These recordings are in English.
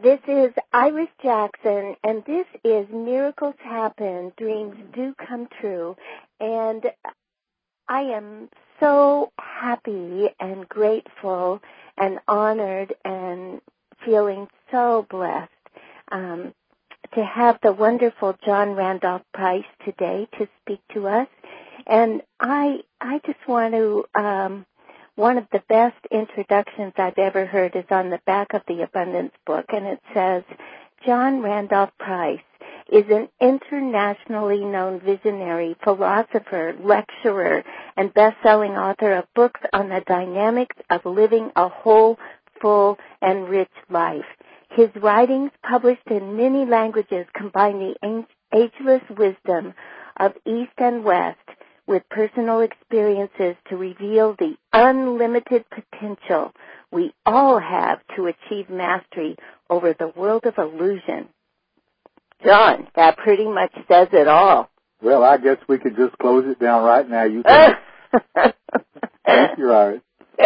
this is Iris Jackson, and this is Miracles Happen, Dreams Do Come True. And I am so happy and grateful and honored and feeling so blessed to have the wonderful John Randolph Price today to speak to us. And I just want to, one of the best introductions I've ever heard is on the back of the Abundance book, and it says, John Randolph Price is an internationally known visionary, philosopher, lecturer, and best-selling author of books on the dynamics of living a whole, full, and rich life. His writings, published in many languages, combine the ageless wisdom of East and West with personal experiences to reveal the unlimited potential we all have to achieve mastery over the world of illusion. John, that pretty much says it all. Well, I guess we could just close it down right now. You can. Thank you, Iris.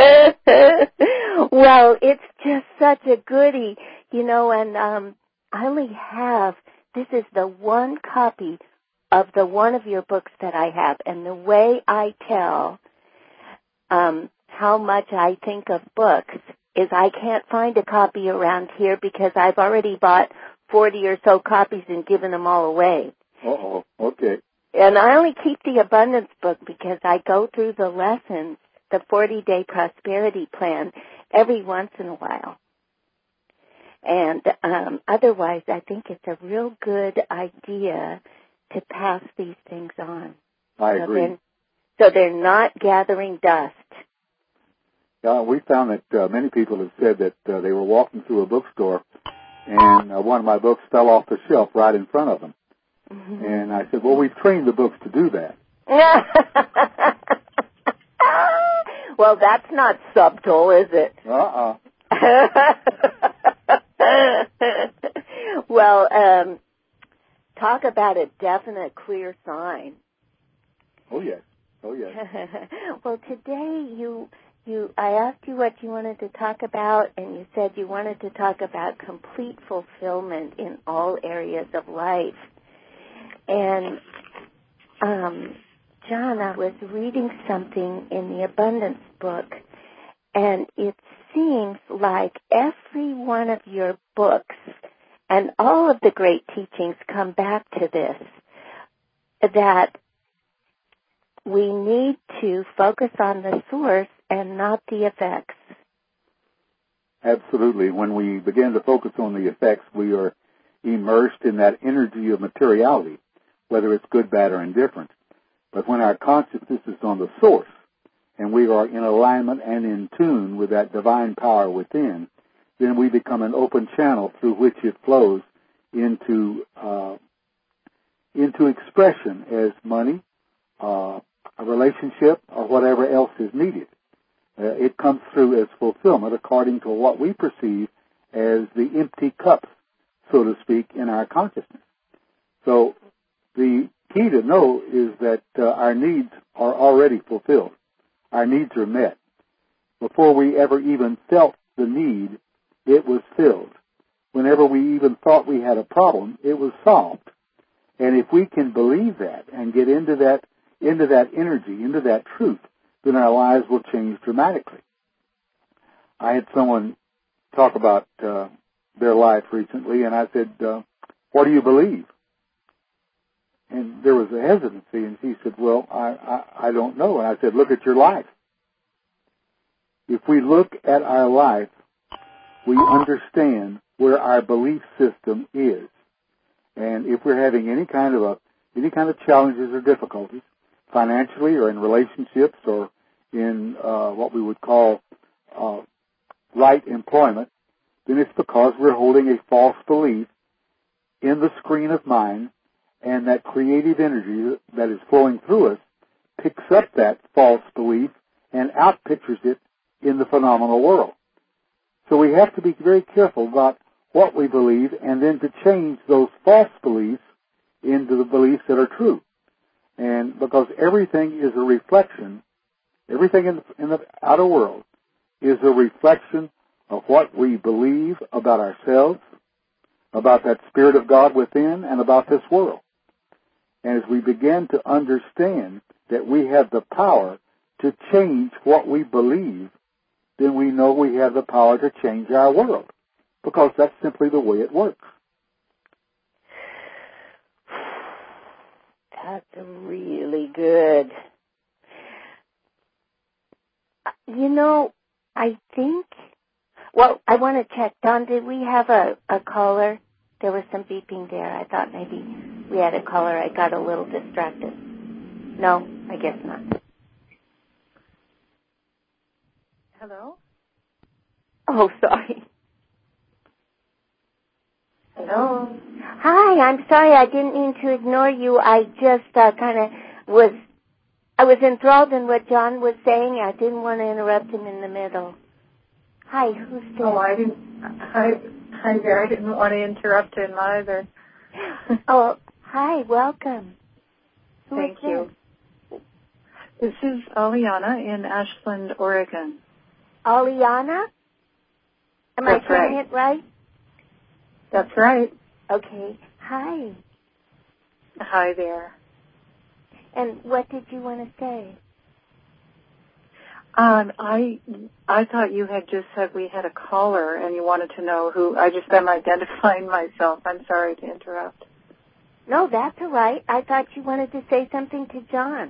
Well, it's just such a goodie, and I only have, this is the one copy of the one of your books that I have, and the way I tell how much I think of books is I can't find a copy around here because I've already bought 40 or so copies and given them all away. Uh-oh, okay. And I only keep the Abundance book because I go through the lessons, the 40-day prosperity plan, every once in a while. And otherwise, I think it's a real good idea to pass these things on. I agree. So they're not gathering dust. We found that many people have said that they were walking through a bookstore and one of my books fell off the shelf right in front of them. Mm-hmm. And I said, well, we've trained the books to do that. Well, that's not subtle, is it? Uh-uh. Well, talk about a definite, clear sign. Oh, yes. Oh, yes. Well, today I asked you what you wanted to talk about, and you said you wanted to talk about complete fulfillment in all areas of life. And, John, I was reading something in the Abundance book, and it seems like every one of your books and all of the great teachings come back to this, that we need to focus on the source and not the effects. Absolutely. When we begin to focus on the effects, we are immersed in that energy of materiality, whether it's good, bad, or indifferent. But when our consciousness is on the source, and we are in alignment and in tune with that divine power within, then we become an open channel through which it flows into expression as money, a relationship, or whatever else is needed. It comes through as fulfillment according to what we perceive as the empty cups, so to speak, in our consciousness. So the key to know is that our needs are already fulfilled. Our needs are met. Before we ever even felt the need, it was filled. Whenever we even thought we had a problem, it was solved. And if we can believe that and get into that energy, into that truth, then our lives will change dramatically. I had someone talk about their life recently, and I said, what do you believe? And there was a hesitancy, and she said, well, I don't know. And I said, look at your life. If we look at our life, we understand where our belief system is. And if we're having any kind of challenges or difficulties, financially or in relationships or in what we would call right employment, then it's because we're holding a false belief in the screen of mind, and that creative energy that is flowing through us picks up that false belief and outpictures it in the phenomenal world. So we have to be very careful about what we believe and then to change those false beliefs into the beliefs that are true. And because everything is a reflection, everything in the outer world is a reflection of what we believe about ourselves, about that Spirit of God within and about this world. And as we begin to understand that we have the power to change what we believe, then we know we have the power to change our world, because that's simply the way it works. That's really good. You know, I think, well, I want to check. Don, did we have a caller? There was some beeping there. I thought maybe we had a caller. I got a little distracted. No, I guess not. Hello? Oh, sorry. Hello? Hi, I'm sorry. I didn't mean to ignore you. I just I was enthralled in what John was saying. I didn't want to interrupt him in the middle. Hi, who's there? Oh, hi there. I didn't want to interrupt him either. Oh, hi, welcome. Thank you. This is Aliana in Ashland, Oregon. Aliana? Am I saying it right? That's right. Okay. Hi. Hi there. And what did you want to say? I thought you had just said we had a caller and you wanted to know who. I'm identifying myself. I'm sorry to interrupt. No, that's all right. I thought you wanted to say something to John.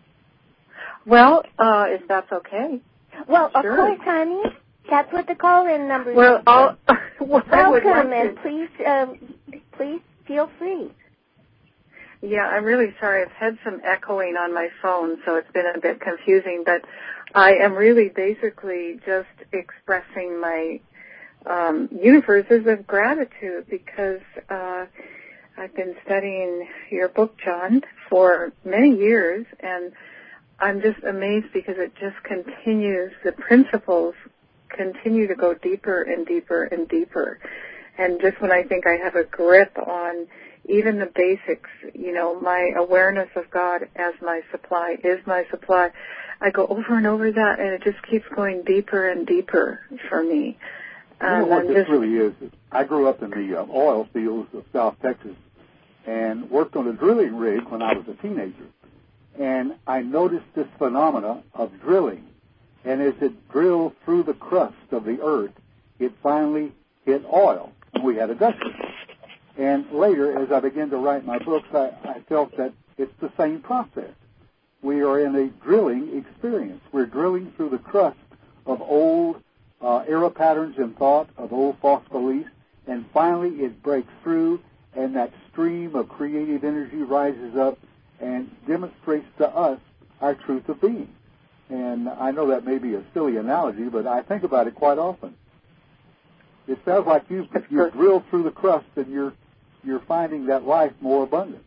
Well, if that's okay. Well, sure. Of course, honey. That's what the call-in number is. Well, welcome, and please feel free. Yeah, I'm really sorry. I've had some echoing on my phone, so it's been a bit confusing. But I am really basically just expressing my universes of gratitude because I've been studying your book, John, for many years, and I'm just amazed because it just continues, the principles continue to go deeper and deeper and deeper. And just when I think I have a grip on even the basics, my awareness of God as my supply is my supply, I go over and over that, and it just keeps going deeper and deeper for me. You know what this really is? I grew up in the oil fields of South Texas and worked on a drilling rig when I was a teenager. And I noticed this phenomena of drilling. And as it drilled through the crust of the earth, it finally hit oil. And we had a gushing. And later, as I began to write my books, I felt that it's the same process. We are in a drilling experience. We're drilling through the crust of old error patterns in thought, of old false beliefs, and finally it breaks through, and that stream of creative energy rises up and demonstrates to us our truth of being. And I know that may be a silly analogy, but I think about it quite often. It sounds like you've drilled through the crust and you're finding that life more abundant.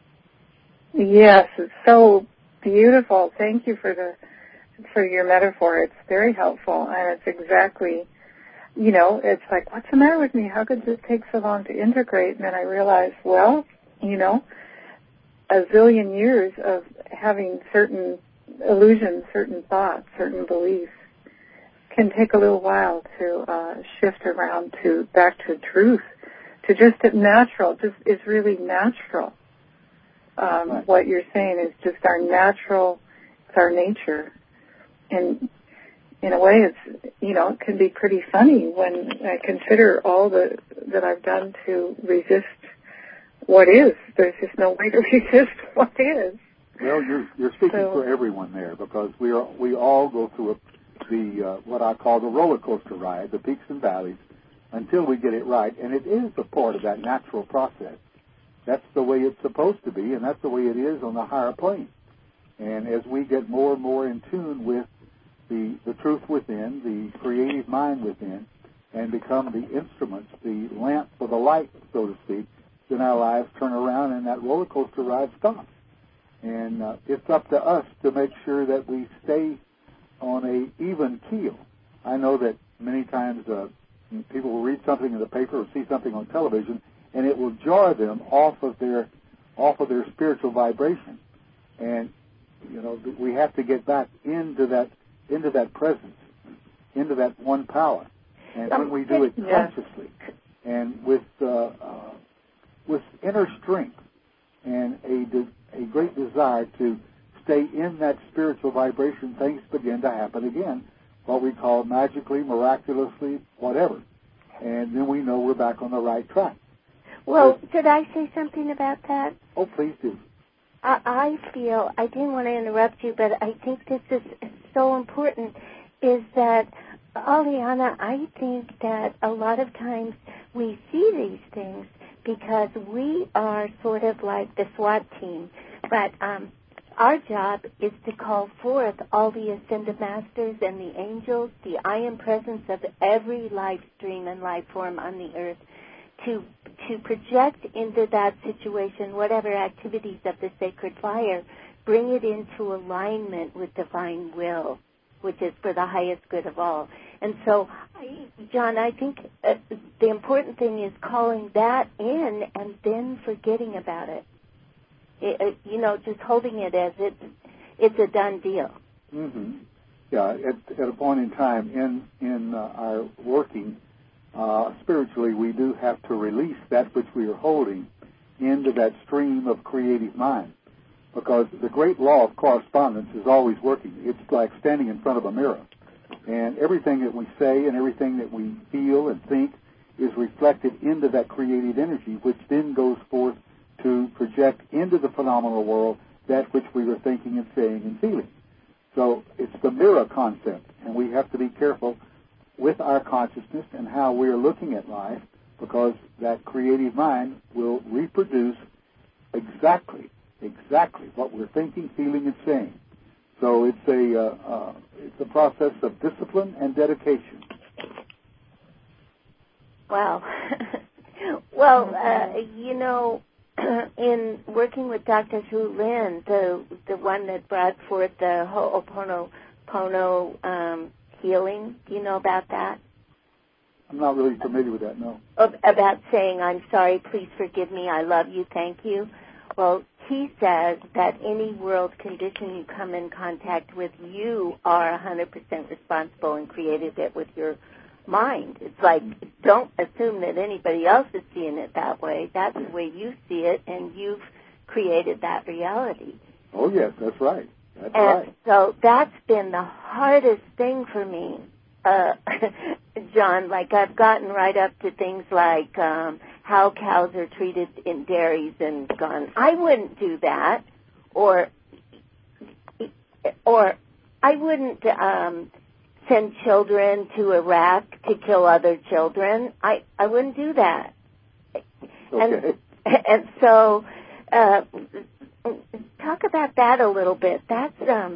Yes, it's so beautiful. Thank you for your metaphor. It's very helpful, and it's exactly, it's like, what's the matter with me? How could this take so long to integrate? And then I realized, a zillion years of having certain illusions, certain thoughts, certain beliefs can take a little while to shift around back to truth, to just natural. Just it's really natural. What you're saying is just our natural, it's our nature. And in a way, it's, it can be pretty funny when I consider all that I've done to resist what is. There's just no way to resist what is. Well, you're speaking for everyone there, because we all go through what I call the roller coaster ride, the peaks and valleys, until we get it right. And it is a part of that natural process. That's the way it's supposed to be, and that's the way it is on the higher plane. And as we get more and more in tune with the truth within, the creative mind within, and become the instruments, the lamp for the light, so to speak, then our lives turn around and that roller coaster ride stops. And it's up to us to make sure that we stay on a even keel. I know that many times people will read something in the paper or see something on television, and it will jar them off of their spiritual vibration. And we have to get back into that presence, into that one power. And when we do it consciously and with inner strength and a great desire to stay in that spiritual vibration, things begin to happen again, what we call magically, miraculously, whatever. And then we know we're back on the right track. Well, should I say something about that? Oh, please do. I feel, I didn't want to interrupt you, but I think this is so important, is that, Aliana, I think that a lot of times we see these things because we are sort of like the SWAT team, but our job is to call forth all the ascended masters and the angels, the I am presence of every life stream and life form on the earth, to project into that situation whatever activities of the sacred fire, bring it into alignment with divine will, which is for the highest good of all. And so, John, I think the important thing is calling that in and then forgetting about it. Just holding it as it's a done deal. Mm-hmm. Yeah, at a point in time in our working, spiritually, we do have to release that which we are holding into that stream of creative mind, because the great law of correspondence is always working. It's like standing in front of a mirror, and everything that we say and everything that we feel and think is reflected into that creative energy, which then goes forth to project into the phenomenal world that which we were thinking and saying and feeling. So it's the mirror concept, and we have to be careful with our consciousness and how we're looking at life, because that creative mind will reproduce exactly what we're thinking, feeling, and saying. So it's a process of discipline and dedication. Wow. Well, in working with Dr. Hu Lin, the one that brought forth the Ho'oponopono healing, do you know about that? I'm not really familiar with that, no. About saying, I'm sorry, please forgive me, I love you, thank you. Well, he says that any world condition you come in contact with, you are 100% responsible and created it with your mind. It's like, don't assume that anybody else is seeing it that way. That's the way you see it, and you've created that reality. Oh, yes, that's right. That's and right. So that's been the hardest thing for me, John. Like, I've gotten right up to things like how cows are treated in dairies and gone, I wouldn't do that. Or I wouldn't send children to Iraq to kill other children. I wouldn't do that. Okay. And so talk about that a little bit. That's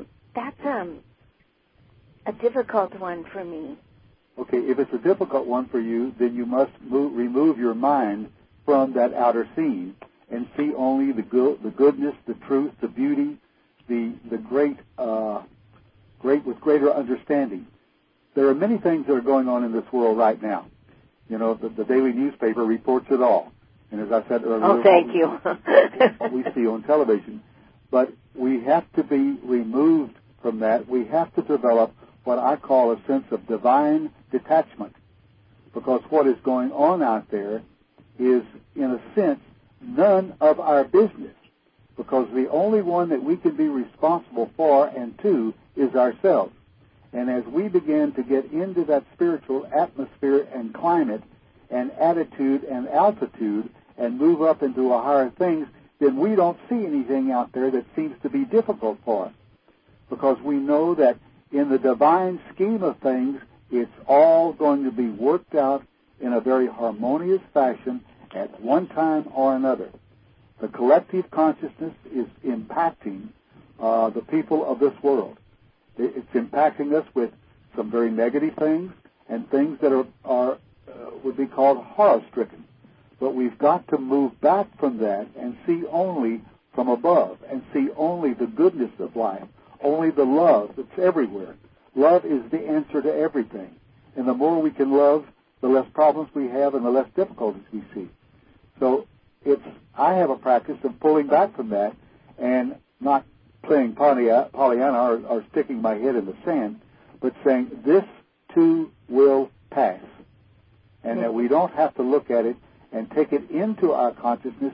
a difficult one for me. Okay, if it's a difficult one for you, then you must remove your mind from that outer scene and see only the goodness, the truth, the beauty, the great with greater understanding. There are many things that are going on in this world right now. You know, the daily newspaper reports it all. And as I said earlier, thank you. what we see on television. But we have to be removed from that. We have to develop what I call a sense of divine detachment, because what is going on out there is, in a sense, none of our business, because the only one that we can be responsible for and to is ourselves. And as we begin to get into that spiritual atmosphere and climate and attitude and altitude and move up into a higher things, then we don't see anything out there that seems to be difficult for us, because we know that in the divine scheme of things, it's all going to be worked out in a very harmonious fashion at one time or another. The collective consciousness is impacting the people of this world. It's impacting us with some very negative things and things that are would be called horror-stricken. But we've got to move back from that and see only from above and see only the goodness of life, only the love that's everywhere. Love is the answer to everything. And the more we can love, the less problems we have and the less difficulties we see. So I have a practice of pulling back from that and not playing Pollyanna or sticking my head in the sand, but saying this too will pass. And that we don't have to look at it and take it into our consciousness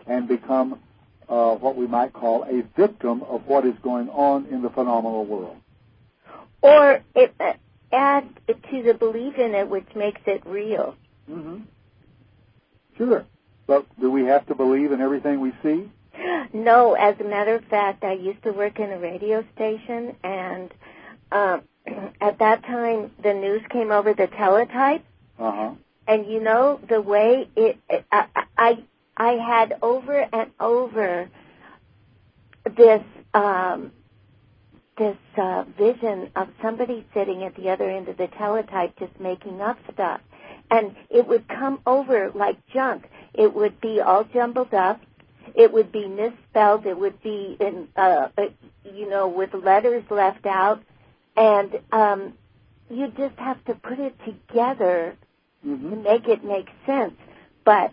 and become what we might call a victim of what is going on in the phenomenal world. Or it adds to the belief in it, which makes it real. Mm-hmm. Sure. But do we have to believe in everything we see? No. As a matter of fact, I used to work in a radio station, and at that time, the news came over the teletype. Uh-huh. And you know, the way I had over and over this vision of somebody sitting at the other end of the teletype just making up stuff. And it would come over like junk. It would be all jumbled up. It would be misspelled. It would be in, with letters left out. And you just have to put it together to make it make sense. But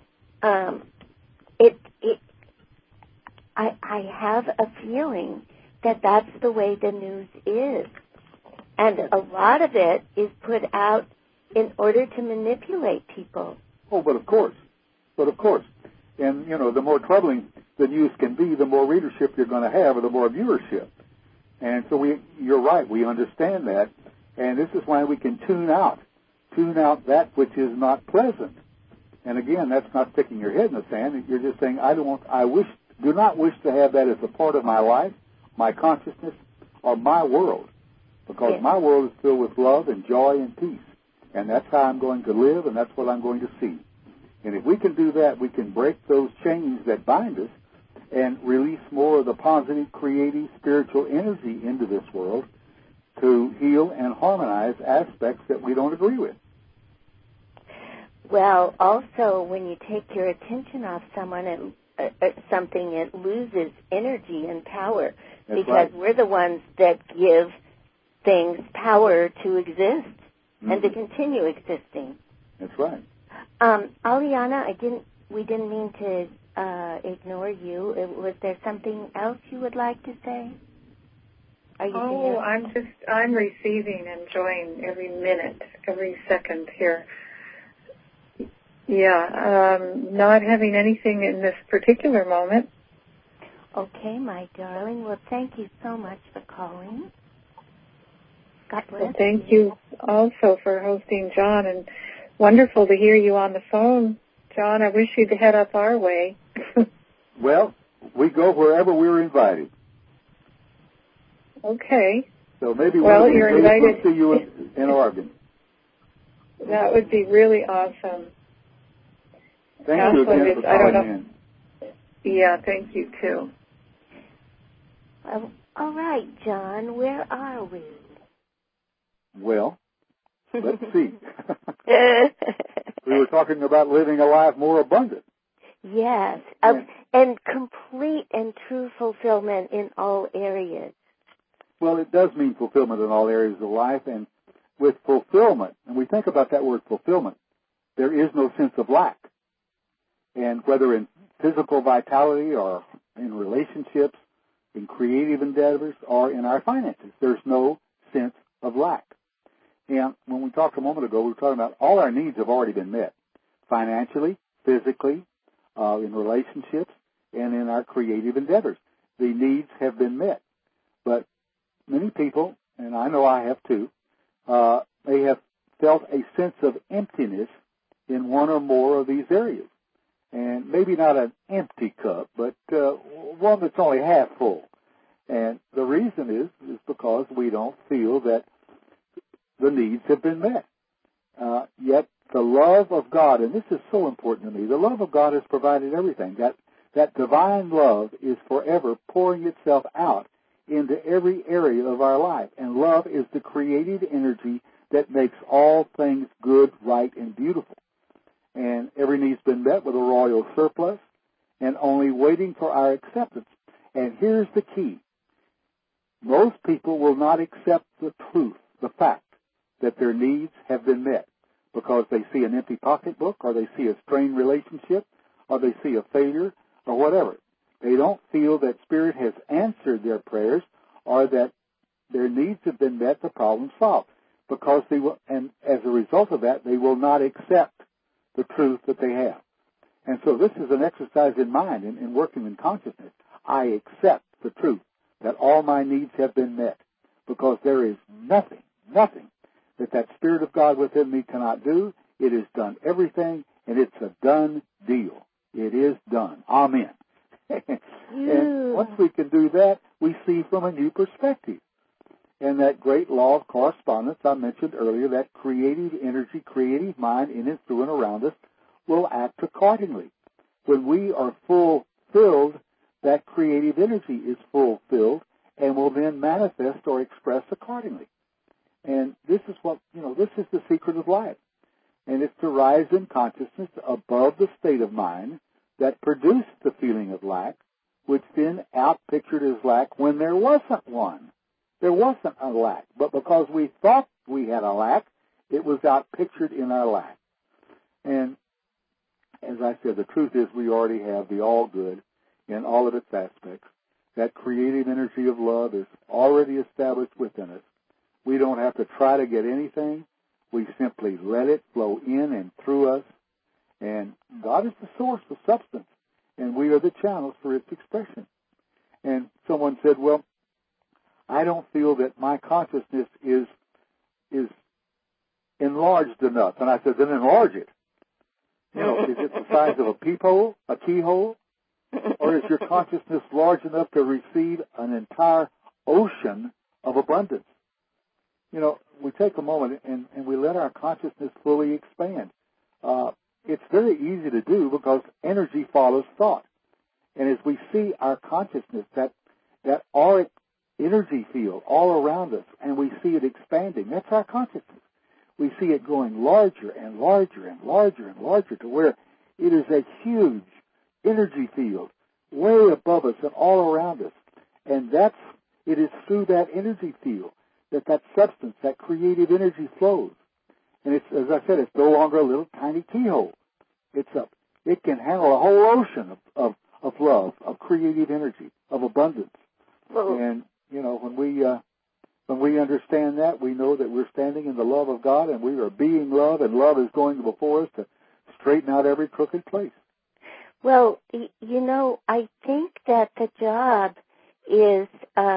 I have a feeling that that's the way the news is. And a lot of it is put out in order to manipulate people. Oh, but of course. And, the more troubling the news can be, the more readership you're going to have, or the more viewership. And so you're right, we understand that. And this is why we can tune out that which is not pleasant. And again, that's not sticking your head in the sand. You're just saying, do not wish to have that as a part of my life, my consciousness, or my world. Because my world is filled with love and joy and peace. And that's how I'm going to live, and that's what I'm going to see. And if we can do that, we can break those chains that bind us and release more of the positive, creative, spiritual energy into this world to heal and harmonize aspects that we don't agree with. Well, also, when you take your attention off someone and something, it loses energy and power. That's because right. We're the ones that give things power to exist and to continue existing. That's right. Aliana, we didn't mean to ignore you. Was there something else you would like to say? I'm receiving, enjoying every minute, every second here. Yeah, not having anything in this particular moment. Okay, my darling. Well, thank you so much for calling. God bless. Well, thank you also for hosting John, and wonderful to hear you on the phone. John, I wish you'd head up our way. Well, we go wherever we're invited. Okay. So maybe you're invited to you in Oregon. That would be really awesome. Thank you again for calling in. Yeah, thank you too. All right, John, where are we? Well, let's see. We were talking about living a life more abundant. Yes, and complete and true fulfillment in all areas. Well, it does mean fulfillment in all areas of life, and with fulfillment, and we think about that word fulfillment, there is no sense of lack. And whether in physical vitality or in relationships, in creative endeavors, or in our finances, there's no sense of lack. And when we talked a moment ago, we were talking about all our needs have already been met, financially, physically, in relationships, and in our creative endeavors. The needs have been met. But many people, and I know I have too, may have felt a sense of emptiness in one or more of these areas. And maybe not an empty cup, but one that's only half full. And the reason is because we don't feel that the needs have been met. Yet the love of God, and this is so important to me, the love of God has provided everything. That divine love is forever pouring itself out into every area of our life. And love is the creative energy that makes all things good, right, and beautiful. And every need's been met with a royal surplus and only waiting for our acceptance. And here's the key. Most people will not accept the truth, the fact, that their needs have been met because they see an empty pocketbook or they see a strained relationship or they see a failure or whatever. They don't feel that Spirit has answered their prayers or that their needs have been met, the problem solved. Because they will, and as a result of that, they will not accept the truth that they have. And so this is an exercise in mind, in working in consciousness. I accept the truth that all my needs have been met, because there is nothing that Spirit of God within me cannot do. It has done everything, and it's a done deal. It is done. Amen. And once we can do that, we see from a new perspective. And that great law of correspondence I mentioned earlier, that creative energy, creative mind in and through and around us, will act accordingly. When we are fulfilled, that creative energy is fulfilled and will then manifest or express accordingly. And this is this is the secret of life. And it's to rise in consciousness above the state of mind that produced the feeling of lack, which then outpictured as lack when there wasn't one. There wasn't a lack. But because we thought we had a lack, it was outpictured in our lack. And as I said, the truth is we already have the all good in all of its aspects. That creative energy of love is already established within us. We don't have to try to get anything. We simply let it flow in and through us. And God is the source of substance, and we are the channels for its expression. And someone said, well, I don't feel that my consciousness is enlarged enough. And I said, then enlarge it. Is it the size of a peephole, a keyhole? Or is your consciousness large enough to receive an entire ocean of abundance? We take a moment and we let our consciousness fully expand. It's very easy to do because energy follows thought. And as we see our consciousness, that auric energy field all around us, and we see it expanding, that's our consciousness. We see it growing larger and larger and larger and larger to where it is a huge energy field way above us and all around us. And it is through that energy field that substance, that creative energy flows. And it's, as I said, it's no longer a little tiny keyhole. It can handle a whole ocean of love, of creative energy, of abundance. Whoa. And when we understand that, we know that we're standing in the love of God, and we are being love, and love is going before us to straighten out every crooked place. Well, I think that the job is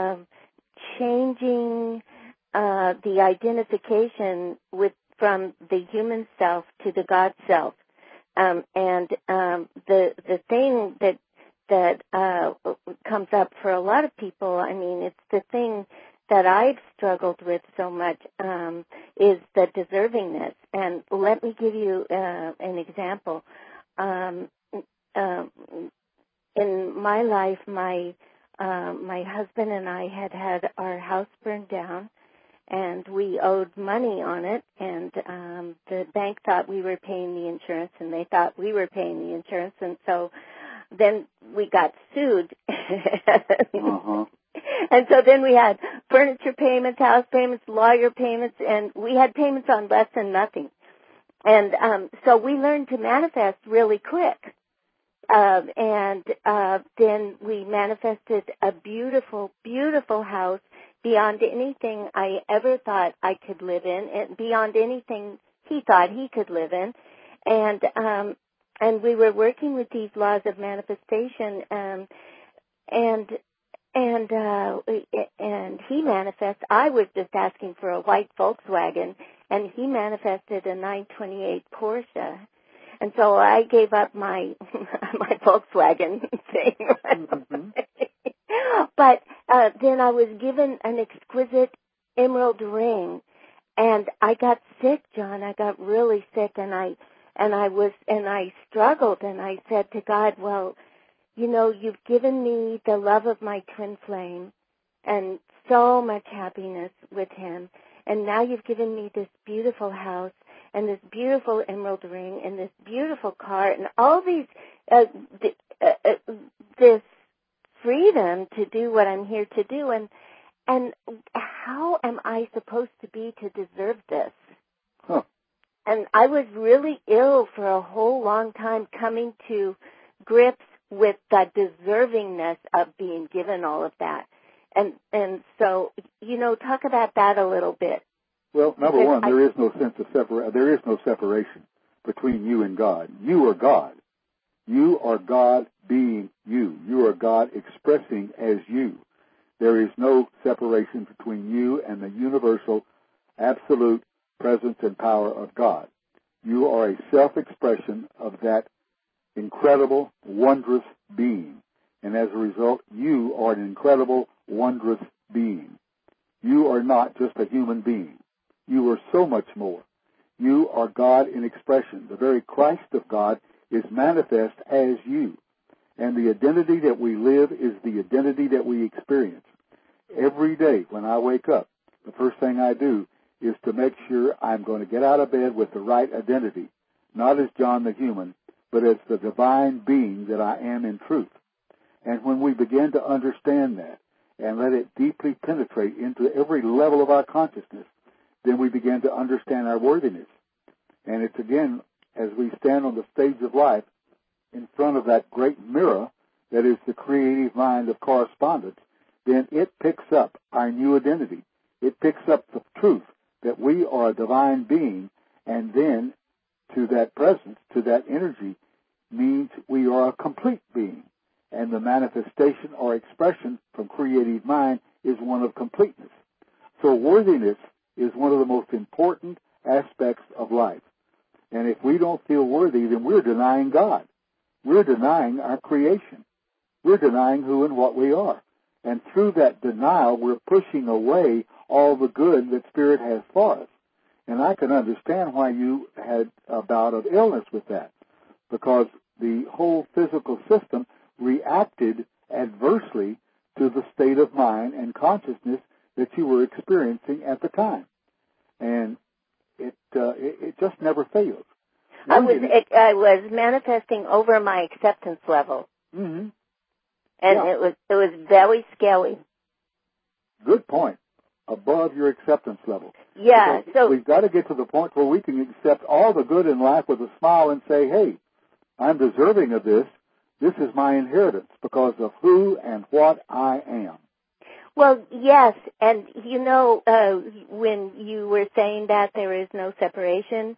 changing the identification from the human self to the God self. And the thing that comes up for a lot of people, I mean, it's the thing that I've struggled with so much, is the deservingness. And let me give you an example. In my life, my husband and I had our house burned down, and we owed money on it, and the bank thought we were paying the insurance, and they thought we were paying the insurance, and so then we got sued. Uh-huh. And so then we had furniture payments, house payments, lawyer payments, and we had payments on less than nothing. And so we learned to manifest really quick. And then we manifested a beautiful, beautiful house beyond anything I ever thought I could live in, and beyond anything he thought he could live in. And we were working with these laws of manifestation, and he manifested. I was just asking for a white Volkswagen, and he manifested a 928 Porsche. And so I gave up my Volkswagen thing. Mm-hmm. But then I was given an exquisite emerald ring, and I got sick, John. I got really sick, and I struggled, and I said to God, well, you've given me the love of my twin flame and so much happiness with him, and now you've given me this beautiful house and this beautiful emerald ring and this beautiful car and all these this freedom to do what I'm here to do, and how am I supposed to be to deserve this? Huh. And I was really ill for a whole long time, coming to grips with the deservingness of being given all of that. And so, talk about that a little bit. Well, number one, there is no sense of there is no separation between you and God. You are God. You are God being you. You are God expressing as you. There is no separation between you and the universal, absolute presence and power of God. You are a self-expression of that incredible, wondrous being. And as a result, you are an incredible, wondrous being. You are not just a human being. You are so much more. You are God in expression. The very Christ of God is manifest as you. And the identity that we live is the identity that we experience. Every day when I wake up, the first thing I do is to make sure I'm going to get out of bed with the right identity, not as John the human, but as the divine being that I am in truth. And when we begin to understand that and let it deeply penetrate into every level of our consciousness, then we begin to understand our worthiness. And it's again, as we stand on the stage of life in front of that great mirror that is the creative mind of correspondence, then it picks up our new identity. It picks up the truth that we are a divine being, and then to that presence, to that energy, means we are a complete being. And the manifestation or expression from creative mind is one of completeness. So worthiness is one of the most important aspects of life. And if we don't feel worthy, then we're denying God. We're denying our creation. We're denying who and what we are. And through that denial, we're pushing away all the good that Spirit has for us. And I can understand why you had a bout of illness with that, because the whole physical system reacted adversely to the state of mind and consciousness that you were experiencing at the time. And it just never fails. I was manifesting over my acceptance level. Mm-hmm. And yeah. It was very scary. Good point. Above your acceptance level. Yeah. Because so we've got to get to the point where we can accept all the good in life with a smile and say, hey, I'm deserving of this. This is my inheritance because of who and what I am. Well, yes, and when you were saying that there is no separation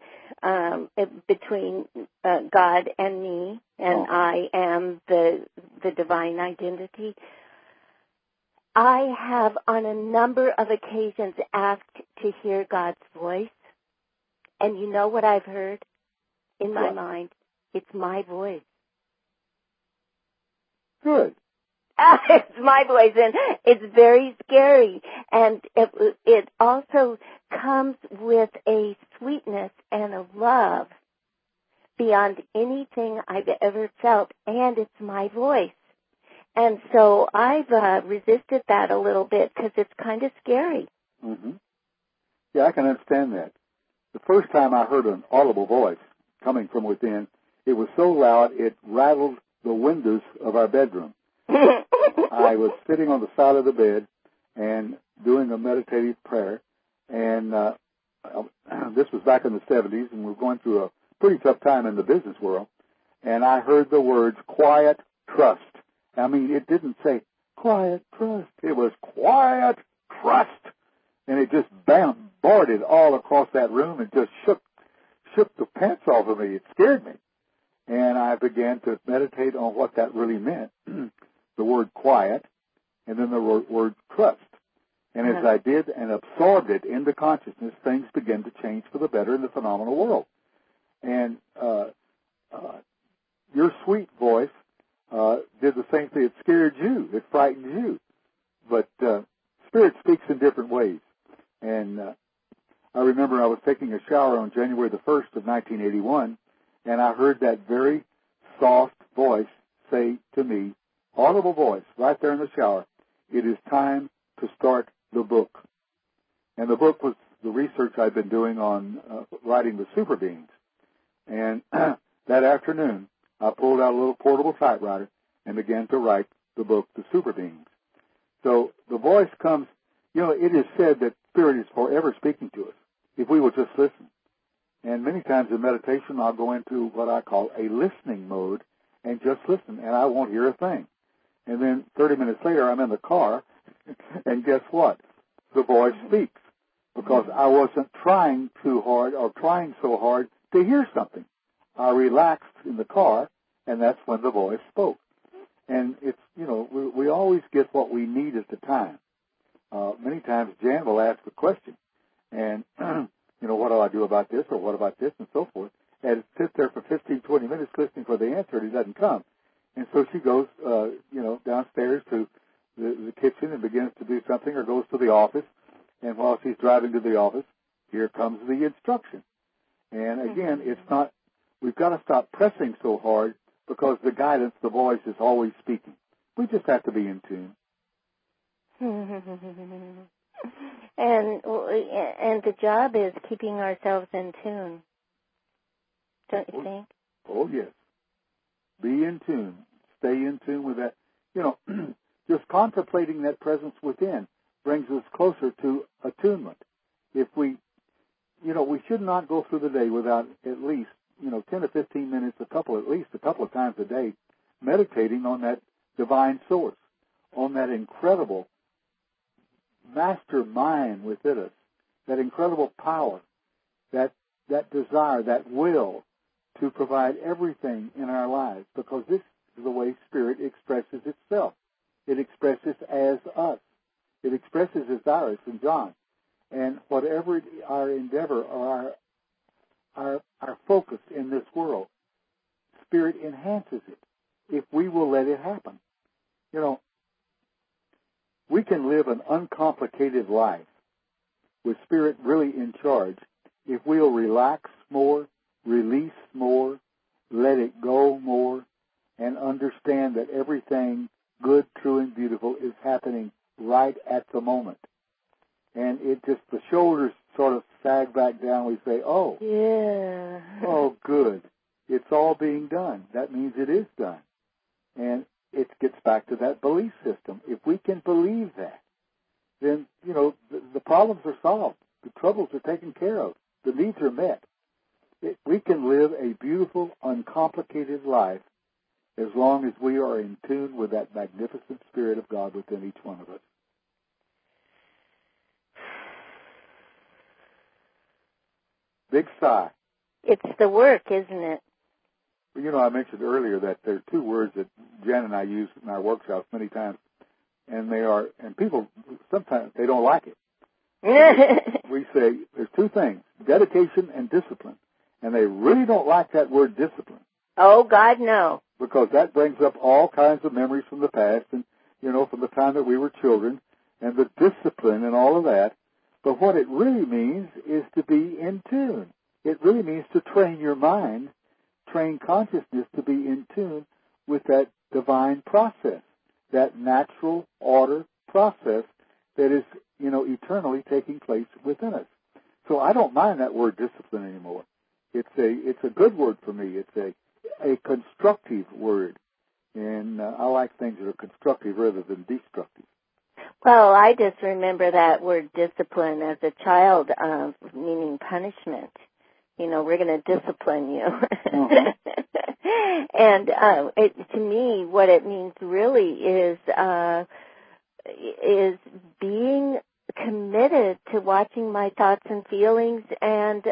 between God and me, and I am the divine identity, I have on a number of occasions asked to hear God's voice, and you know what I've heard in my mind? It's my voice. Good. It's my voice, and it's very scary. And it also comes with a sweetness and a love beyond anything I've ever felt, and it's my voice. And so I've resisted that a little bit because it's kind of scary. Mm-hmm. Yeah, I can understand that. The first time I heard an audible voice coming from within, it was so loud it rattled the windows of our bedroom. I was sitting on the side of the bed and doing a meditative prayer, and this was back in the 70s, and we were going through a pretty tough time in the business world, and I heard the words, quiet, trust. I mean, it didn't say, quiet, trust. It was quiet, trust. And it just bombarded all across that room and just shook the pants off of me. It scared me. And I began to meditate on what that really meant. The word quiet, and then the word trust. And as I did and absorbed it into consciousness, things began to change for the better in the phenomenal world. And your sweet voice did the same thing. It scared you. It frightened you. But Spirit speaks in different ways. And I remember I was taking a shower on January the 1st of 1981, and I heard that very soft voice say to me, audible voice, right there in the shower, it is time to start the book. And the book was the research I'd been doing on writing the super beings. And that afternoon, I pulled out a little portable typewriter and began to write the book, The Super Beings. So the voice comes, it is said that Spirit is forever speaking to us if we will just listen. And many times in meditation, I'll go into what I call a listening mode and just listen, and I won't hear a thing. And then 30 minutes later, I'm in the car, and guess what? The voice speaks, because I wasn't trying too hard or trying so hard to hear something. I relaxed in the car, And that's when the voice spoke. And it's, we always get what we need at the time. Many times Jan will ask a question, and, what do I do about this, or what about this, and so forth, and sit there for 15, 20 minutes listening for the answer, and he doesn't come. And so she goes, downstairs to the kitchen and begins to do something, or goes to the office, and while she's driving to the office, here comes the instruction. And again, it's not, we've got to stop pressing so hard, because the guidance, the voice is always speaking. We just have to be in tune. And the job is keeping ourselves in tune, don't you think? Oh, yes. Be in tune. Stay in tune with that. Just contemplating that presence within brings us closer to attunement. If we should not go through the day without at least, 10 to 15 minutes, at least a couple of times a day, meditating on that divine source, on that incredible mastermind within us, that incredible power, that desire, that will to provide everything in our lives, because this is the way Spirit expresses itself. It expresses as us. It expresses as Iris and John. And whatever our endeavor or our focus in this world, Spirit enhances it if we will let it happen. We can live an uncomplicated life with Spirit really in charge if we'll relax more, release more, let it go more, and understand that everything good, true, and beautiful is happening right at the moment. And the shoulders sort of sag back down. We say, oh, yeah, oh, good. It's all being done. That means it is done. And it gets back to that belief system. If we can believe that, then, the problems are solved. The troubles are taken care of. The needs are met. We can live a beautiful, uncomplicated life as long as we are in tune with that magnificent Spirit of God within each one of us. Big sigh. It's the work, isn't it? I mentioned earlier that there are two words that Jan and I use in our workshops many times, and people, sometimes they don't like it. We say there's two things, dedication and discipline, and they really don't like that word discipline. Oh, God, no. Because that brings up all kinds of memories from the past and, from the time that we were children, and the discipline and all of that. But what it really means is to be in tune. It really means to train your mind, train consciousness to be in tune with that divine process, that natural order process that is, eternally taking place within us. So I don't mind that word discipline anymore. It's a good word for me. It's a constructive word. And I like things that are constructive rather than destructive. Well, I just remember that word discipline as a child, meaning punishment. We're going to discipline you. And to me, what it means really is being committed to watching my thoughts and feelings and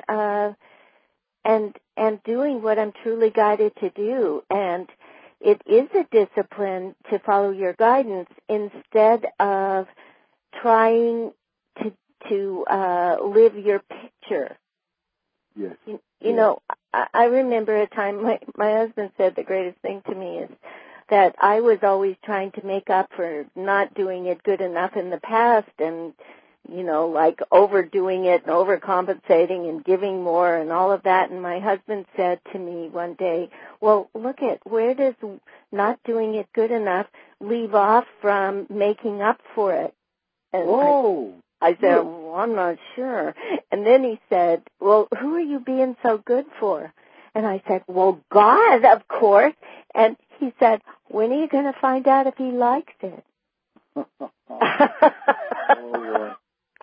doing what I'm truly guided to do. And it is a discipline to follow your guidance instead of trying to live your picture. Yes. I remember a time my husband said the greatest thing to me is that I was always trying to make up for not doing it good enough in the past and, like overdoing it and overcompensating and giving more and all of that. And my husband said to me one day, well, where does not doing it good enough leave off from making up for it? And whoa! I said, well, I'm not sure. And then he said, well, who are you being so good for? And I said, well, God, of course. And he said, when are you going to find out if he likes it? Oh, Lord.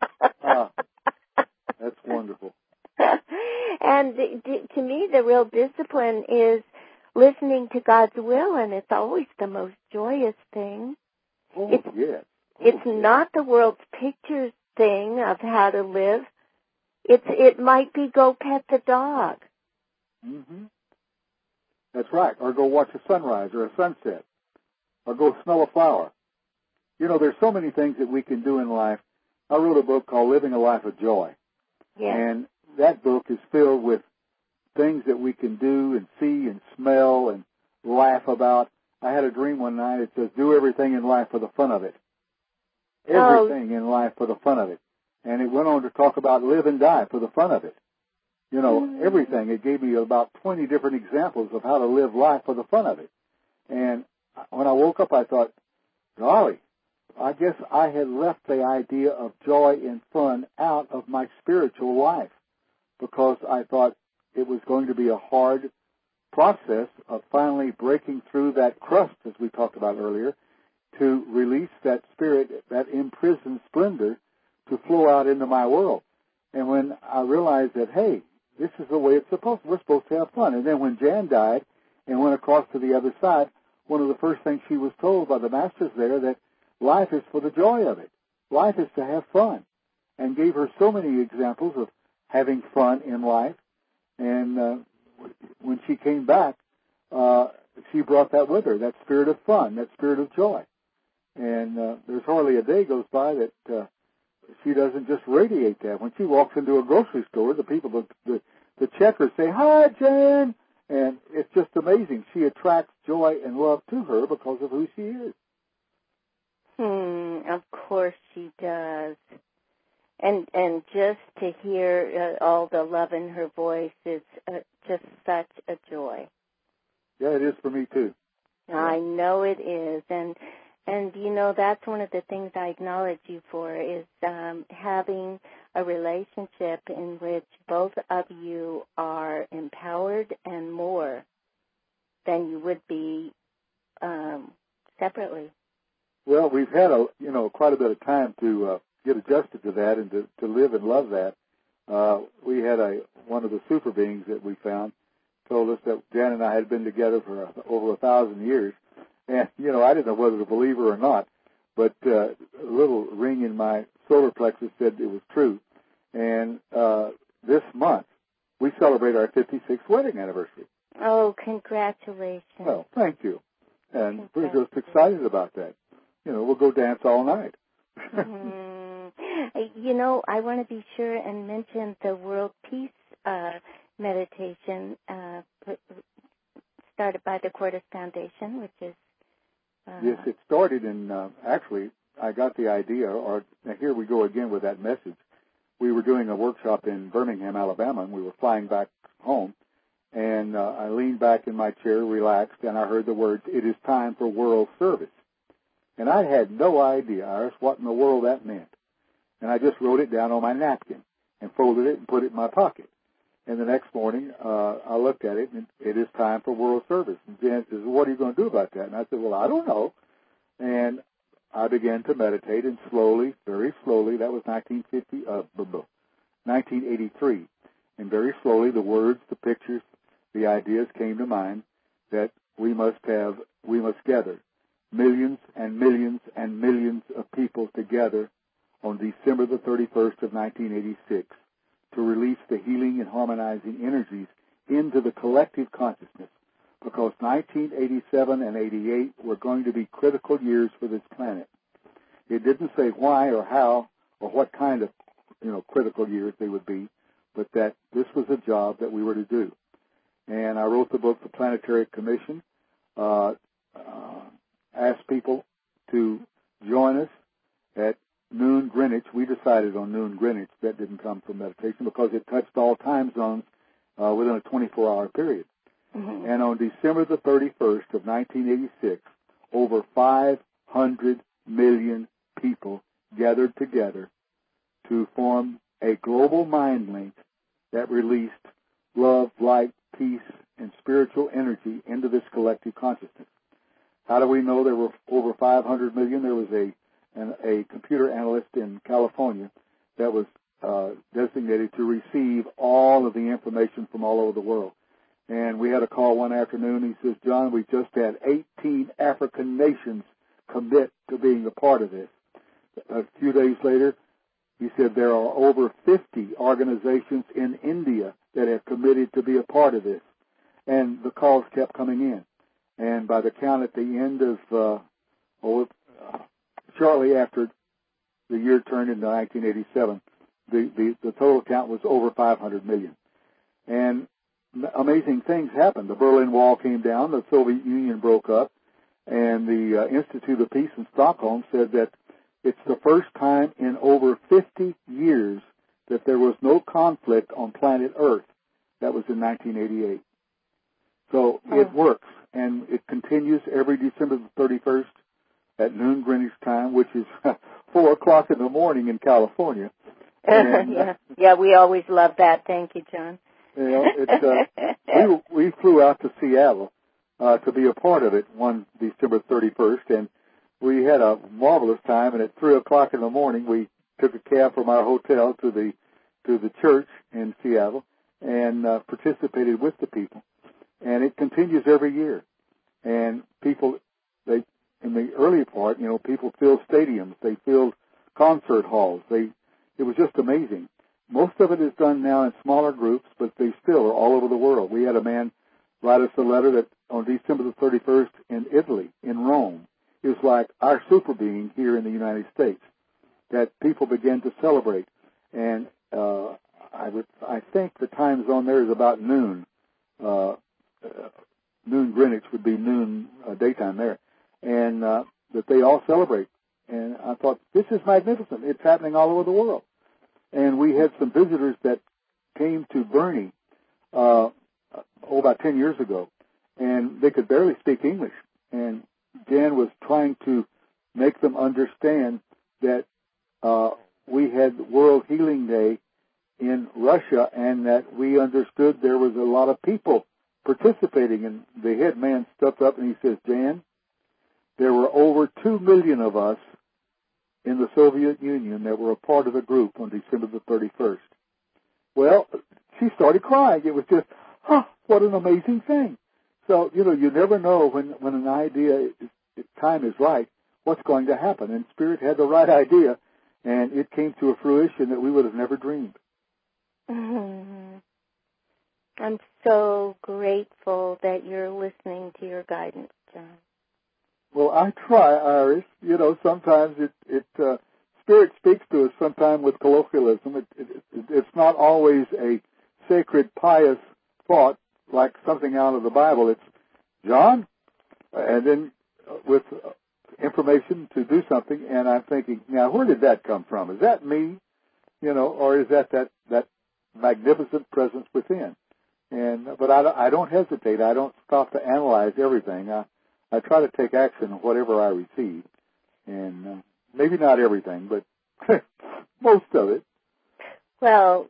That's wonderful. And to me, the real discipline is listening to God's will, and it's always the most joyous thing. Oh, yes. It's not the world's pictures thing of how to live. It might be go pet the dog. Mm-hmm. That's right. Or go watch a sunrise or a sunset. Or go smell a flower. You know, there's so many things that we can do in life. I wrote a book called Living a Life of Joy. Yes. And that book is filled with things that we can do and see and smell and laugh about. I had a dream one night. It says, do everything in life for the fun of it. Everything in life for the fun of it. And it went on to talk about live and die for the fun of it. You know, everything. It gave me about 20 different examples of how to live life for the fun of it. And when I woke up, I thought, golly, I guess I had left the idea of joy and fun out of my spiritual life because I thought it was going to be a hard process of finally breaking through that crust, as we talked about earlier, to release that spirit, that imprisoned splendor, to flow out into my world. And when I realized that, hey, this is the way it's supposed to, we're supposed to have fun. And then when Jan died and went across to the other side, one of the first things she was told by the masters there that life is for the joy of it. Life is to have fun. And gave her so many examples of having fun in life. And when she came back, she brought that with her, that spirit of fun, that spirit of joy. And there's hardly a day goes by that she doesn't just radiate that. When she walks into a grocery store, the people, the checkers say, "Hi, Jan," and it's just amazing. She attracts joy and love to her because of who she is. Of course she does. And just to hear all the love in her voice is just such a joy. Yeah, it is for me too. I know it is, and you know that's one of the things I acknowledge you for is having a relationship in which both of you are empowered and more than you would be separately. Well, we've had quite a bit of time to get adjusted to that and to live and love that. We had one of the super beings that we found told us that Jan and I had been together for over 1,000 years. And, I didn't know whether to believe her or not, but a little ring in my solar plexus said it was true. And this month, we celebrate our 56th wedding anniversary. Oh, congratulations. Well, thank you. And we're just excited about that. We'll go dance all night. I want to be sure and mention the World Peace meditation started by the Cordes Foundation, which is... Yes, it started in, actually, I got the idea, here we go again with that message. We were doing a workshop in Birmingham, Alabama, and we were flying back home, and I leaned back in my chair, relaxed, and I heard the words, "It is time for world service." And I had no idea, Iris, what in the world that meant. And I just wrote it down on my napkin and folded it and put it in my pocket. And the next morning, I looked at it, and it is time for world service. And Jan says, "Well, what are you going to do about that?" And I said, "Well, I don't know." And I began to meditate, and slowly, very slowly, that was 1983. And very slowly, the words, the pictures, the ideas came to mind that we must gather millions and millions and millions of people together on December the 31st of 1986 to release the healing and harmonizing energies into the collective consciousness, because 1987 and 88 were going to be critical years for this planet. It didn't say why or how or what kind of critical years they would be, but that this was a job that we were to do. And I wrote the book, The Planetary Commission, asked people to join us at noon Greenwich. We decided on noon Greenwich. That didn't come from meditation because it touched all time zones within a 24-hour period. Mm-hmm. And on December the 31st of 1986, over 500 million people gathered together to form a global mind link that released love, light, peace, and spiritual energy into this collective consciousness. How do we know there were over 500 million? There was a computer analyst in California that was designated to receive all of the information from all over the world. And we had a call one afternoon. He says, "John, we just had 18 African nations commit to being a part of this." A few days later, he said there are over 50 organizations in India that have committed to be a part of this. And the calls kept coming in. And by the count at the end of, shortly after the year turned into 1987, the total count was over 500 million. And amazing things happened. The Berlin Wall came down, the Soviet Union broke up, and the Institute of Peace in Stockholm said that it's the first time in over 50 years that there was no conflict on planet Earth. That was in 1988. So it works, and it continues every December the 31st at noon Greenwich time, which is 4 o'clock in the morning in California. And, yeah, we always love that. Thank you, John. We flew out to Seattle to be a part of it one December 31st, and we had a marvelous time. And at 3 o'clock in the morning, we took a cab from our hotel to the church in Seattle and participated with the people. And it continues every year. And people, in the early part, people filled stadiums, they filled concert halls. It was just amazing. Most of it is done now in smaller groups, but they still are all over the world. We had a man write us a letter that on December the 31st in Italy, in Rome, it was like our super being here in the United States, that people began to celebrate. And I think the time zone there is about noon. Noon Greenwich would be noon daytime there. And that they all celebrate. And I thought, this is magnificent. It's happening all over the world. And we had some visitors that came to Bernie about 10 years ago, and they could barely speak English. And Jan was trying to make them understand that we had World Healing Day in Russia, and that we understood there was a lot of people participating. And the head man stepped up and he says, Jan, there were over 2 million of us in the Soviet Union that were a part of the group on December the 31st. Well, she started crying. It was just, what an amazing thing. So, you never know when an idea, time is right, what's going to happen. And Spirit had the right idea, and it came to a fruition that we would have never dreamed. Mm-hmm. I'm so grateful that you're listening to your guidance, John. Well, I try, Iris. Sometimes Spirit speaks to us sometimes with colloquialism. It's not always a sacred, pious thought like something out of the Bible. It's John, and then with information to do something, and I'm thinking, now, where did that come from? Is that me? Or is that magnificent presence within? But I don't hesitate. I don't stop to analyze everything. I try to take action on whatever I receive, and maybe not everything, but most of it. Well,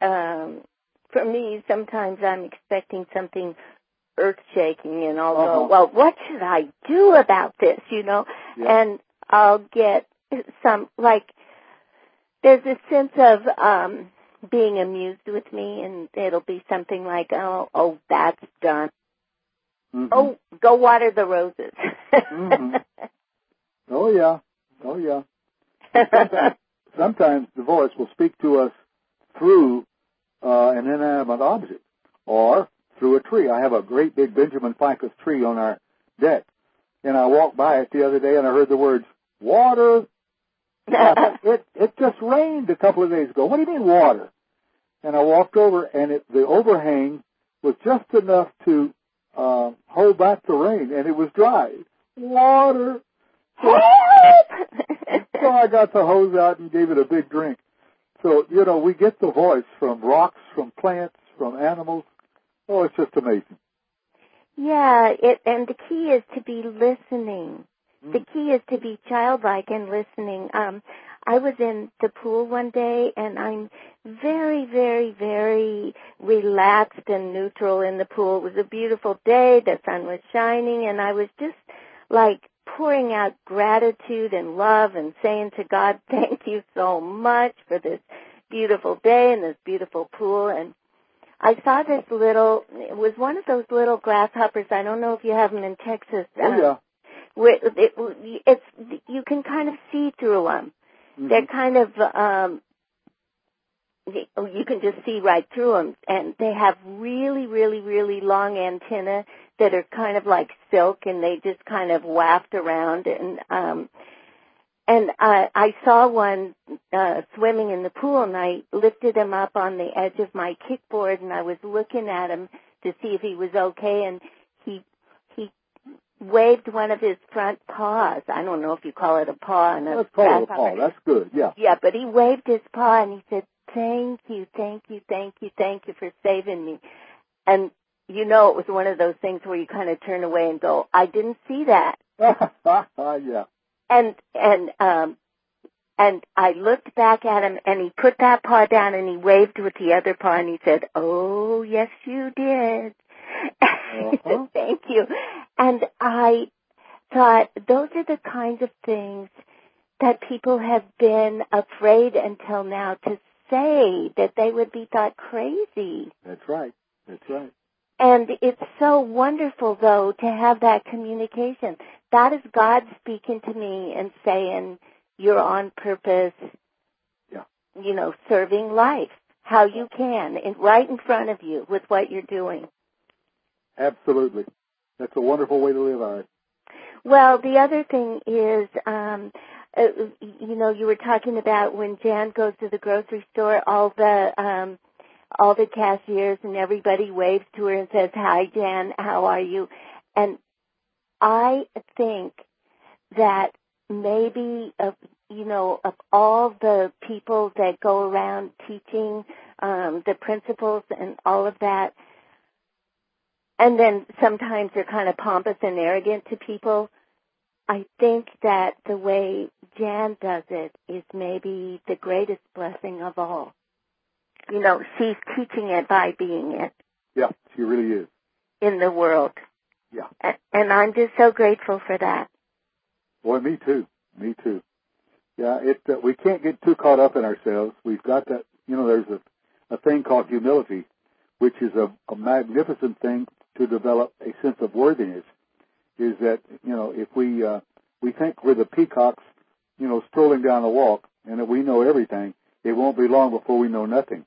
for me, sometimes I'm expecting something earth-shaking, and I'll go, well, what should I do about this, Yeah. And I'll get some, there's a sense of being amused with me, and it'll be something like, oh, that's done. Mm-hmm. Oh, go water the roses. Mm-hmm. Oh, yeah. Sometimes the voice will speak to us through an inanimate object or through a tree. I have a great big Benjamin ficus tree on our deck, and I walked by it the other day, and I heard the words, water. It just rained a couple of days ago. What do you mean water? And I walked over, and the overhang was just enough to hold back the rain, and it was dry. Water. So I got the hose out and gave it a big drink. So, we get the voice from rocks, from plants, from animals. Oh, it's just amazing. Yeah, and the key is to be listening. The key is to be childlike and listening. I was in the pool one day, and I'm very, very, very relaxed and neutral in the pool. It was a beautiful day. The sun was shining, and I was just pouring out gratitude and love and saying to God, thank you so much for this beautiful day and this beautiful pool. And I saw it was one of those little grasshoppers. I don't know if you have them in Texas. Oh, yeah. You can kind of see through them. Mm-hmm. They're kind of you can just see right through them, and they have really, really, really long antennae that are kind of like silk, and they just kind of waft around. And I saw one swimming in the pool, and I lifted him up on the edge of my kickboard, and I was looking at him to see if he was okay, and he waved one of his front paws. I don't know if you call it a paw. Let's call it a paw. That's good, yeah. Yeah, but he waved his paw, and he said, thank you, thank you, thank you, thank you for saving me. And, you know, it was one of those things where you kind of turn away and go, I didn't see that. Yeah. And I looked back at him, and he put that paw down, and he waved with the other paw, and he said, oh, yes, you did. Uh-huh. Thank you. And I thought those are the kinds of things that people have been afraid until now to say, that they would be thought crazy. That's right. That's right. And it's so wonderful, though, to have that communication. That is God speaking to me and saying, you're on purpose, yeah, you know, serving life how you can, right in front of you with what you're doing. Absolutely. That's a wonderful way to live, Iris. Well, the other thing is, you know, you were talking about when Jan goes to the grocery store, all the cashiers and everybody waves to her and says, hi, Jan, how are you? And I think that maybe, you know, of all the people that go around teaching the principles and all of that, and then sometimes they're kind of pompous and arrogant to people, I think that the way Jan does it is maybe the greatest blessing of all. You know, she's teaching it by being it. Yeah, she really is. In the world. Yeah. And I'm just so grateful for that. Boy, me too. Me too. Yeah, we can't get too caught up in ourselves. We've got that, you know, there's a thing called humility, which is a magnificent thing to develop a sense of worthiness, is that, you know, if we think we're the peacocks, you know, strolling down the walk and that we know everything, it won't be long before we know nothing.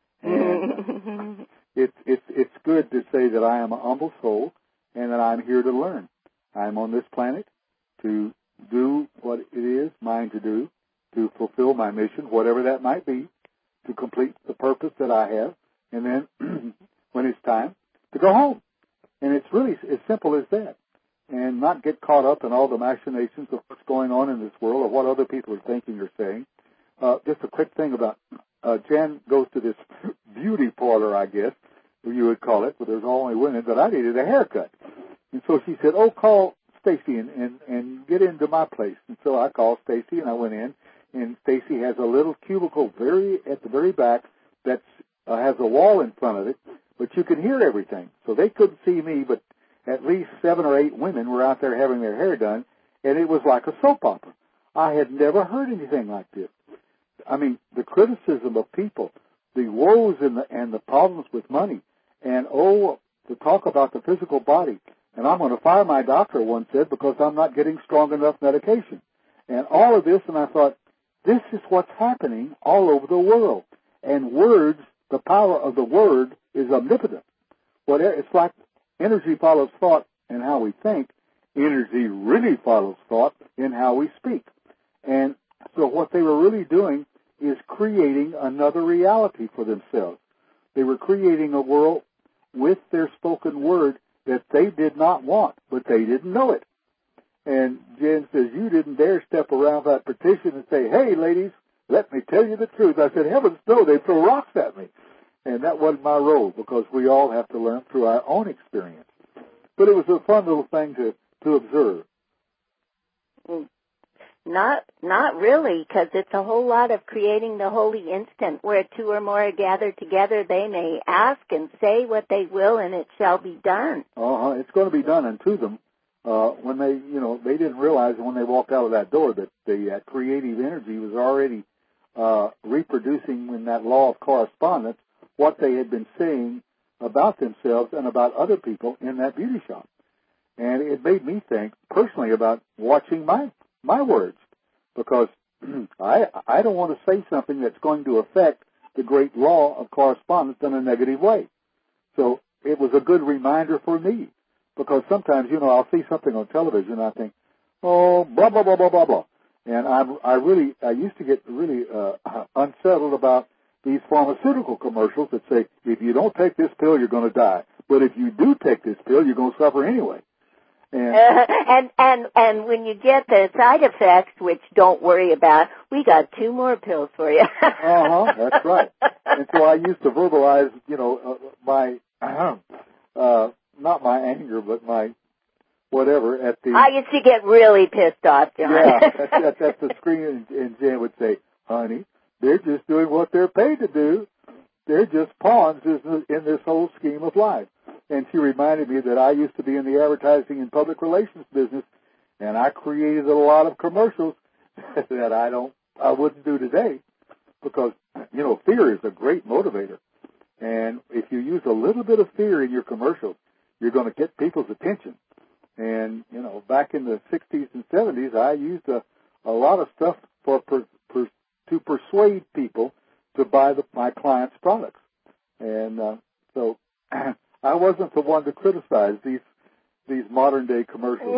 And it's good to say that I am a humble soul and that I'm here to learn. I'm on this planet to do what it is mine to do, to fulfill my mission, whatever that might be, to complete the purpose that I have, and then when it's time, to go home. And it's really as simple as that. And not get caught up in all the machinations of what's going on in this world or what other people are thinking or saying. Just a quick thing about Jan goes to this beauty parlor, I guess, you would call it, but there's only women, but I needed a haircut. And so she said, oh, call Stacy and get into my place. And so I called Stacy and I went in, and Stacy has a little cubicle at the very back that has a wall in front of it, but you can hear everything. So they couldn't see me, but at least 7 or 8 women were out there having their hair done, and it was like a soap opera. I had never heard anything like this. I mean, the criticism of people, the woes and the problems with money, and to talk about the physical body. And I'm going to fire my doctor, one said, because I'm not getting strong enough medication. And all of this, and I thought, this is what's happening all over the world. And words, the power of the word is omnipotent. It's like energy follows thought in how we think. Energy really follows thought in how we speak. And so what they were really doing is creating another reality for themselves. They were creating a world with their spoken word that they did not want, but they didn't know it. And Jen says, you didn't dare step around that petition and say, hey, ladies, let me tell you the truth. I said, heavens no, they throw rocks at me. And that wasn't my role, because we all have to learn through our own experience. But it was a fun little thing to observe. Not really, because it's a whole lot of creating the holy instant, where 2 or more are gathered together, they may ask and say what they will, and it shall be done. It's going to be done unto them. When they didn't realize when they walked out of that door that the creative energy was already reproducing in that law of correspondence what they had been saying about themselves and about other people in that beauty shop. And it made me think personally about watching my words, because I don't want to say something that's going to affect the great law of correspondence in a negative way. So it was a good reminder for me, because sometimes, I'll see something on television and I think, oh, blah, blah, blah, blah, blah, blah. And I used to get really unsettled about these pharmaceutical commercials that say, if you don't take this pill, you're going to die. But if you do take this pill, you're going to suffer anyway. And when you get the side effects, which don't worry about, we got 2 more pills for you. That's right. And so I used to verbalize, my, not my anger, but my whatever at the... I used to get really pissed off, John. Yeah, at the screen, and Jan would say, honey, they're just doing what they're paid to do. They're just pawns in this whole scheme of life. And she reminded me that I used to be in the advertising and public relations business, and I created a lot of commercials that I wouldn't do today, because, fear is a great motivator. And if you use a little bit of fear in your commercials, you're going to get people's attention. And, back in the 60s and 70s, I used a lot of stuff to persuade people to buy my clients' products. And so I wasn't the one to criticize these modern-day commercials.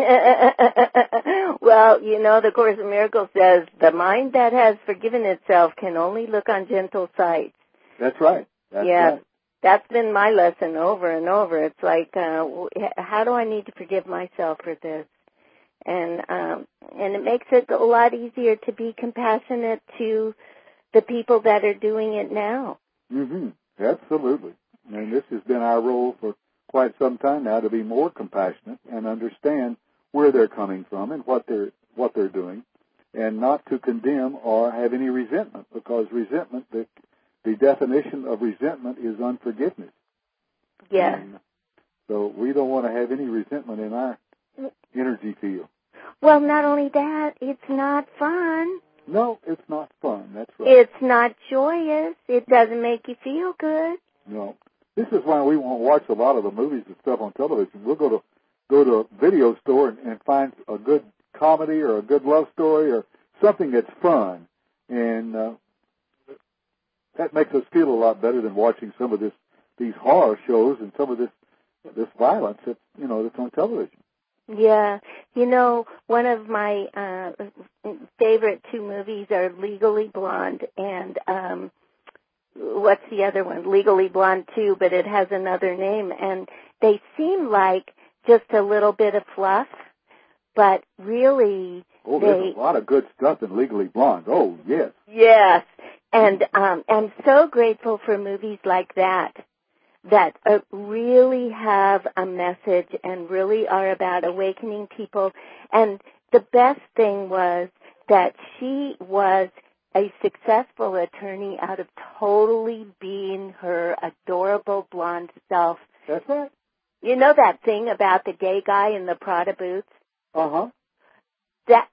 Well, the Course in Miracles says, the mind that has forgiven itself can only look on gentle sights. That's right. That's right. That's been my lesson over and over. It's like, how do I need to forgive myself for this? And it makes it a lot easier to be compassionate to the people that are doing it now. Mm-hmm. Absolutely. And this has been our role for quite some time now, to be more compassionate and understand where they're coming from and what they're doing, and not to condemn or have any resentment, because resentment, the definition of resentment is unforgiveness. Yes. And so we don't want to have any resentment in our energy field. Well, not only that, it's not fun. No, it's not fun. That's right. It's not joyous. It doesn't make you feel good. No. This is why we won't watch a lot of the movies and stuff on television. We'll go to a video store and find a good comedy or a good love story or something that's fun. And that makes us feel a lot better than watching some of these horror shows and some of this violence that's on television. Yeah. One of my favorite 2 movies are Legally Blonde and what's the other one? Legally Blonde 2, but it has another name. And they seem like just a little bit of fluff, but really... Oh, there's a lot of good stuff in Legally Blonde. Oh, yes. Yes. And I'm so grateful for movies like that really have a message and really are about awakening people. And the best thing was that she was a successful attorney out of totally being her adorable blonde self. That's right. You know that thing about the gay guy in the Prada boots? Uh-huh. That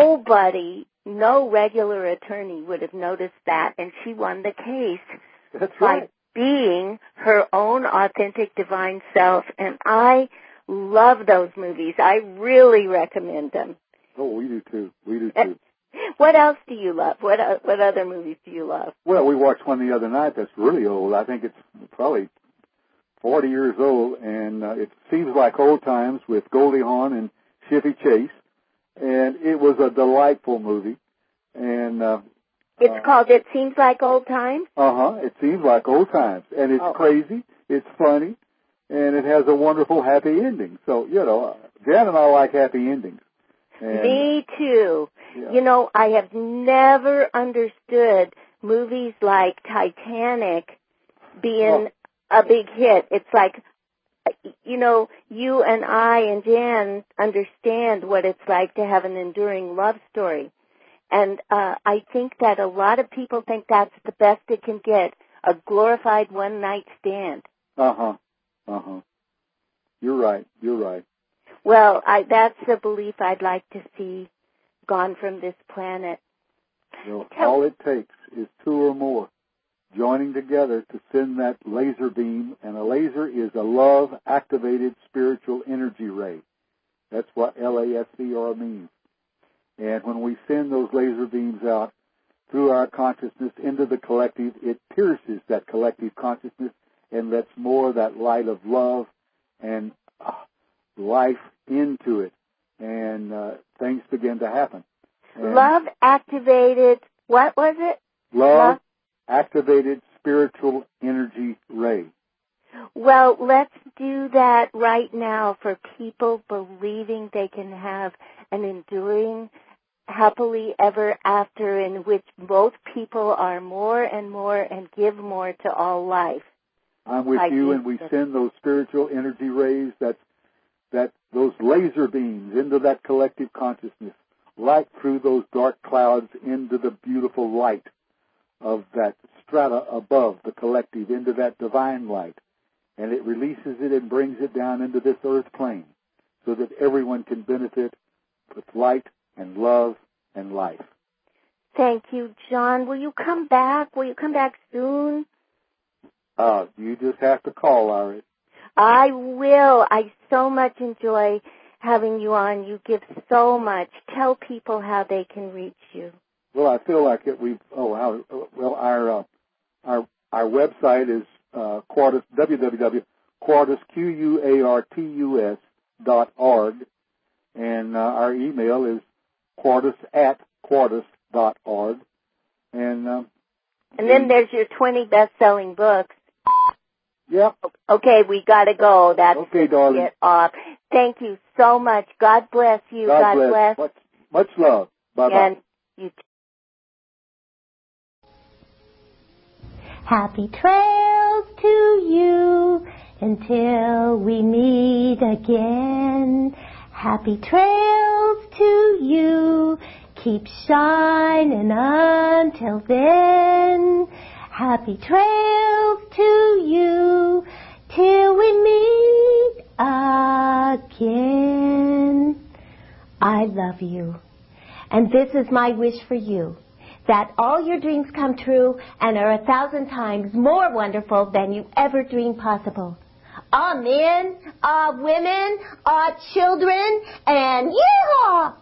no regular attorney would have noticed that, and she won the case. That's right. By being her own authentic divine self, and I love those movies. I really recommend them. Oh, we do too. We do too. What else do you love? What other movies do you love? Well, we watched one the other night that's really old. I think it's probably 40 years old, and it seems like old times with Goldie Hawn and Chevy Chase, and it was a delightful movie. And it's called It Seems Like Old Times? It seems like old times, and it's crazy, it's funny, and it has a wonderful happy ending. So, Jan and I like happy endings. And, me too. Yeah. I have never understood movies like Titanic being a big hit. It's like, you and I and Jan understand what it's like to have an enduring love story. And I think that a lot of people think that's the best it can get, a glorified one-night stand. You're right. Well, that's a belief I'd like to see gone from this planet. All it takes is 2 or more joining together to send that laser beam, and a laser is a love-activated spiritual energy ray. That's what LASCR means. And when we send those laser beams out through our consciousness into the collective. It pierces that collective consciousness and lets more of that light of love and life into it. And things begin to happen. And love activated, what was it? Love activated spiritual energy ray. Well, let's do that right now for people believing they can have an enduring, happily ever after in which both people are more and more and give more to all life. I'm with you, and we send those spiritual energy rays, that those laser beams into that collective consciousness, right through those dark clouds into the beautiful light of that strata above the collective, into that divine light. And it releases it and brings it down into this earth plane so that everyone can benefit with light and love and life. Thank you, John. Will you come back? Will you come back soon? You just have to call, Iris. I will. I so much enjoy having you on. You give so much. Tell people how they can reach you. Well, I feel like it. Our website is Quartus, www.quartus, QUARTUS.org, and our email is quartus@quartus.org. And then there's your 20 best-selling books. Yep. Okay, we got to go. That's okay, darling. Get off. Thank you so much. God bless you. God bless. Much love. Bye-bye. And you too. Happy trails to you until we meet again. Happy trails to you. Keep shining until then. Happy trails to you till we meet again. I love you. And this is my wish for you, that all your dreams come true and are 1,000 times more wonderful than you ever dreamed possible. All men, all women, all children, and yeehaw!